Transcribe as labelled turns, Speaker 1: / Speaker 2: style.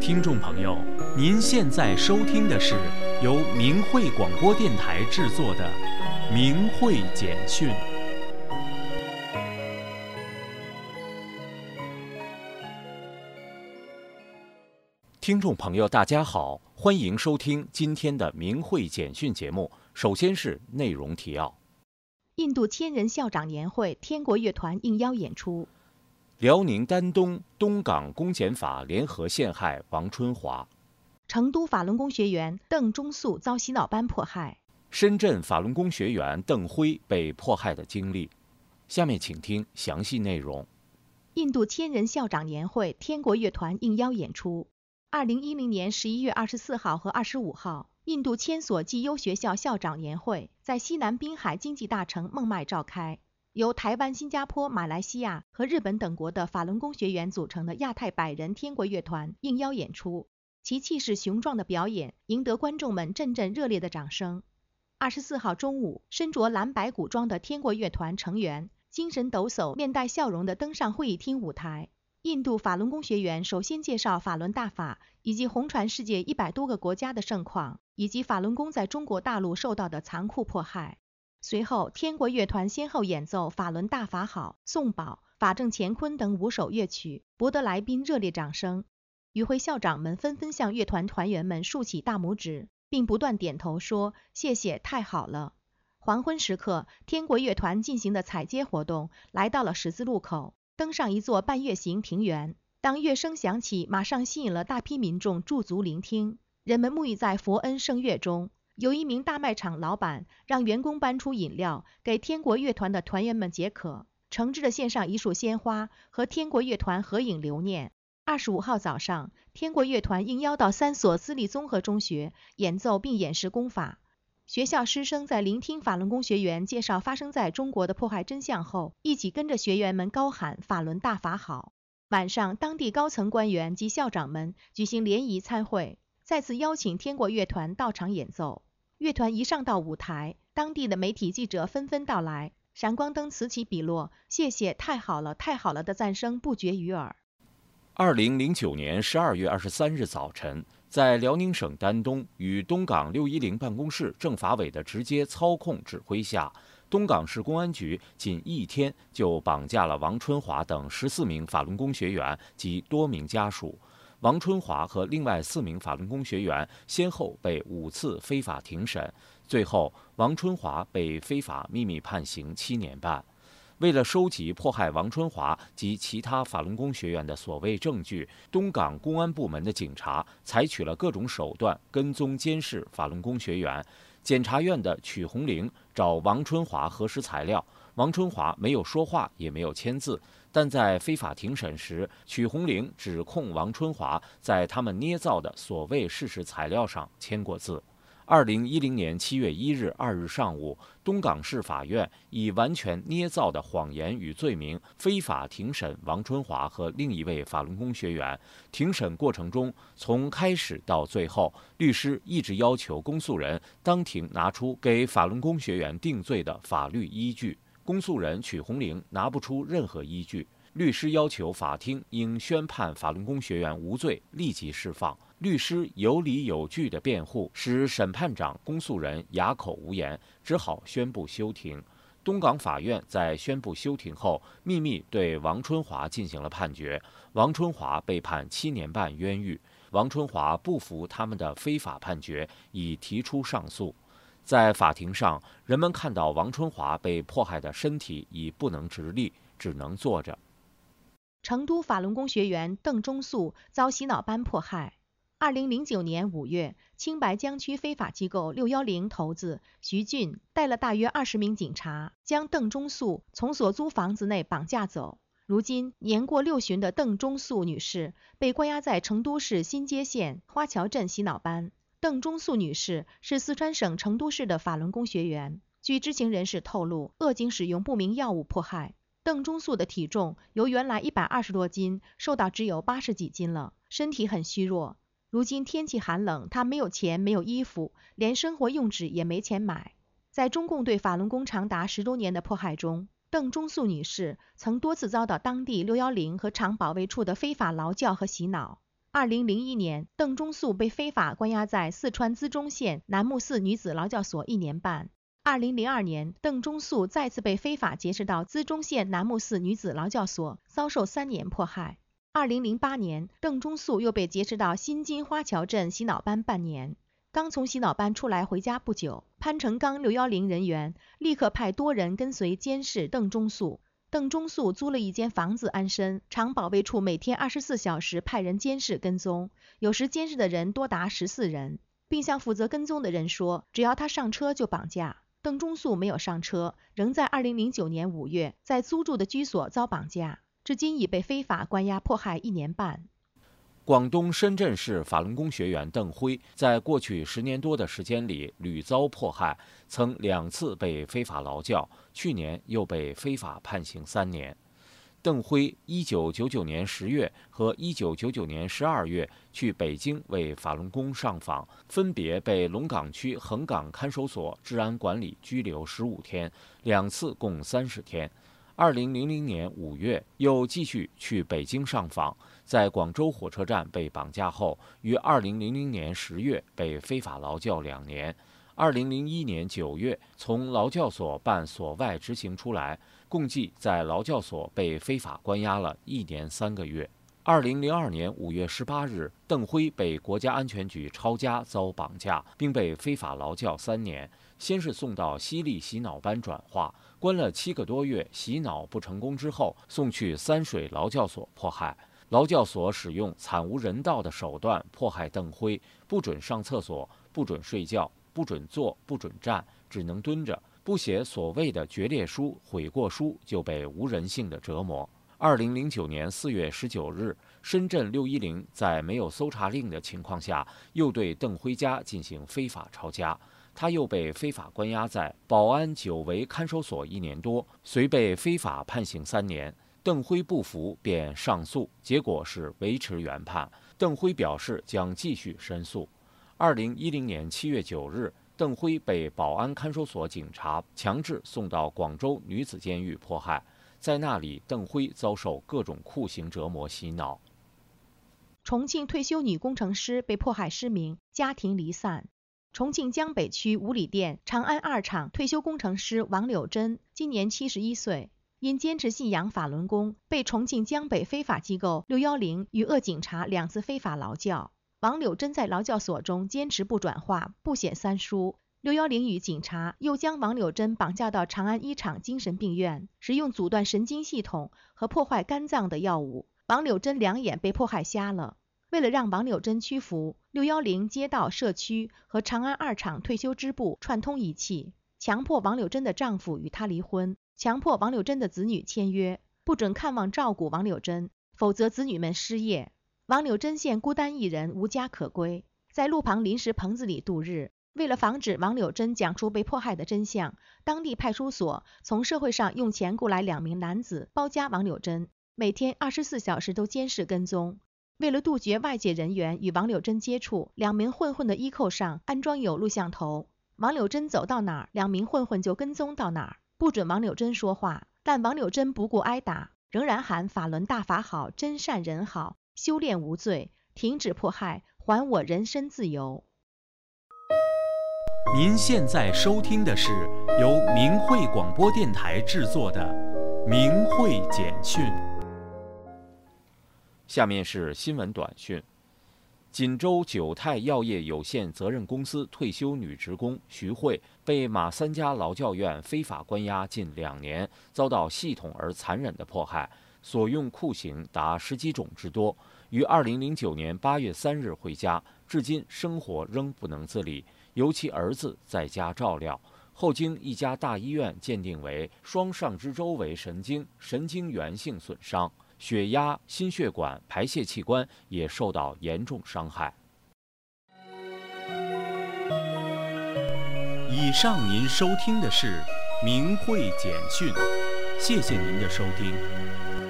Speaker 1: 听众朋友，您现在收听的是由明慧广播电台制作的《明慧简讯》。听众朋友，大家好，欢迎收听今天的《明慧简讯》节目。首先是内容提要：
Speaker 2: 印度千人校长年会，天国乐团应邀演出；
Speaker 1: 辽宁丹东东港公检法联合陷害王春华；
Speaker 2: 成都法轮功学员邓中素遭洗脑班迫害；
Speaker 1: 深圳法轮功学员邓辉被迫害的经历。下面请听详细内容。
Speaker 2: 印度千人校长年会，天国乐团应邀演出。2010年11月24号和25号，印度千所技优学校校长年会在西南滨海经济大城孟买召开。由台湾、新加坡、马来西亚和日本等国的法轮功学员组成的亚太100人天国乐团应邀演出，其气势雄壮的表演赢得观众们阵阵热烈的掌声。24号中午，身着蓝白古装的天国乐团成员精神抖擞、面带笑容地登上会议厅舞台。印度法轮功学员首先介绍法轮大法以及红传世界100多个国家的盛况，以及法轮功在中国大陆受到的残酷迫害。随后，天国乐团先后演奏法轮大法好、颂宝、法正乾坤等5首乐曲，博得来宾热烈掌声。与会校长们纷纷向乐团团员们竖起大拇指，并不断点头说谢谢，太好了。黄昏时刻，天国乐团进行的踩街活动来到了十字路口，登上一座半月形庭园。当乐声响起，马上吸引了大批民众驻足聆听。人们沐浴在佛恩圣乐中。有一名大卖场老板让员工搬出饮料给天国乐团的团员们解渴，诚挚地献上一束鲜花，和天国乐团合影留念。25号早上，天国乐团应邀到3所私立综合中学演奏并演示功法。学校师生在聆听法轮功学员介绍发生在中国的迫害真相后，一起跟着学员们高喊法轮大法好。晚上，当地高层官员及校长们举行联谊参会，再次邀请天国乐团到场演奏。乐团一上到舞台，当地的媒体记者纷纷到来，闪光灯此起彼落，谢谢，太好了，太好了的赞声不绝于耳。
Speaker 1: 2009年12月23日早晨，在辽宁省丹东与东港610办公室政法委的直接操控指挥下，东港市公安局仅1天就绑架了王春华等14名法轮功学员及多名家属。王春华和另外4名法轮功学员先后被5次非法庭审，最后王春华被非法秘密判刑7年半。为了收集迫害王春华及其他法轮功学员的所谓证据，东港公安部门的警察采取了各种手段跟踪监视法轮功学员。检察院的曲红玲找王春华核实材料，王春华没有说话，也没有签字。但在非法庭审时，曲红玲指控王春华在他们捏造的所谓事实材料上签过字。2010年7月1日2日上午，东港市法院以完全捏造的谎言与罪名非法庭审王春华和另一位法轮功学员。庭审过程中，从开始到最后，律师一直要求公诉人当庭拿出给法轮功学员定罪的法律依据。公诉人曲红玲拿不出任何依据，律师要求法庭应宣判法轮功学员无罪，立即释放。律师有理有据的辩护，使审判长、公诉人哑口无言，只好宣布休庭。东港法院在宣布休庭后，秘密对王春华进行了判决，王春华被判7年半冤狱。王春华不服他们的非法判决，已提出上诉。在法庭上，人们看到王春华被迫害的身体已不能直立，只能坐着。
Speaker 2: 成都法轮功学员邓中素遭洗脑班迫害。2009年5月，青白江区非法机构610头子徐俊带了大约20名警察，将邓中素从所租房子内绑架走。如今，年过6旬的邓中素女士被关押在成都市新街县花桥镇洗脑班。邓中素女士是四川省成都市的法轮功学员。据知情人士透露，恶经使用不明药物迫害。邓中素的体重由原来120多斤瘦到只有80几斤了，身体很虚弱。如今天气寒冷，她没有钱，没有衣服，连生活用纸也没钱买。在中共对法轮功长达10多年的迫害中，邓中素女士曾多次遭到当地610和厂保卫处的非法劳教和洗脑。 2001年，邓中素被非法关押在四川资中县楠木寺女子劳教所1年半。2002年，邓中素再次被非法劫持到资中县楠木寺女子劳教所，遭受3年迫害。2008年，邓中素又被劫持到新津花桥镇洗脑班半年。刚从洗脑班出来回家不久，潘成刚610人员立刻派多人跟随监视邓中素。邓中素租了一间房子安身，常保卫处每天24小时派人监视跟踪，有时监视的人多达14人，并向负责跟踪的人说，只要他上车就绑架。邓中素没有上车，仍在2009年5月在租住的居所遭绑架，至今已被非法关押迫害1年半。
Speaker 1: 广东深圳市法轮功学员邓辉在过去10年多的时间里屡遭迫害，曾2次被非法劳教，去年又被非法判刑3年。邓辉1999年10月和1999年12月去北京为法轮功上访，分别被龙岗区横岗看守所治安管理拘留15天，2次共30天。2000年5月又继续去北京上访，在广州火车站被绑架后，于2000年10月被非法劳教2年。2001年9月从劳教所办所外执行出来，共计在劳教所被非法关押了1年3个月。2002年5月18日，邓辉被国家安全局抄家遭绑架，并被非法劳教3年。先是送到西丽洗脑班转化，关了7个多月，洗脑不成功之后，送去三水劳教所迫害。劳教所使用惨无人道的手段迫害邓辉，不准上厕所，不准睡觉，不准坐，不准站，只能蹲着，不写所谓的决裂书、悔过书就被无人性的折磨。2009年4月19日，深圳610在没有搜查令的情况下，又对邓辉家进行非法抄家。他又被非法关押在宝安9围看守所1年多，遂被非法判刑3年。邓辉不服，便上诉，结果是维持原判。邓辉表示将继续申诉。2010年7月9日，邓辉被宝安看守所警察强制送到广州女子监狱迫害，在那里，邓辉遭受各种酷刑折磨洗脑。
Speaker 2: 重庆退休女工程师被迫害失明，家庭离散。重庆江北区五里店长安2厂退休工程师王柳珍今年71岁，因坚持信仰法轮功，被重庆江北非法机构610与恶警察2次非法劳教。王柳珍在劳教所中坚持不转化，不写三书。610与警察又将王柳珍绑架到长安1厂精神病院，使用阻断神经系统和破坏肝脏的药物。王柳珍2眼被迫害瞎了。为了让王柳珍屈服，610街道社区和长安2厂退休支部串通一气，强迫王柳珍的丈夫与她离婚，强迫王柳珍的子女签约，不准看望照顾王柳珍，否则子女们失业。王柳珍现孤单一人，无家可归，在路旁临时棚子里度日。为了防止王柳珍讲出被迫害的真相，当地派出所从社会上用钱雇来2名男子包夹王柳珍，每天24小时都监视跟踪。为了杜绝外界人员与王柳珍接触，2名混混的衣扣上安装有录像头，王柳珍走到哪儿，2名混混就跟踪到哪儿，不准王柳珍说话。但王柳珍不顾挨打，仍然喊法轮大法好，真善人好，修炼无罪，停止迫害，还我人身自由。
Speaker 3: 您现在收听的是由明慧广播电台制作的《明慧简讯》。
Speaker 1: 下面是新闻短讯。锦州九泰药业有限责任公司退休女职工徐慧被马三家劳教院非法关押近2年，遭到系统而残忍的迫害，所用酷刑达10几种之多。于2009年8月3日回家，至今生活仍不能自理，由其儿子在家照料。后经一家大医院鉴定为双上肢周围神经源性损伤，血压、心血管、排泄器官也受到严重伤害。
Speaker 3: 以上您收听的是明慧简讯，谢谢您的收听。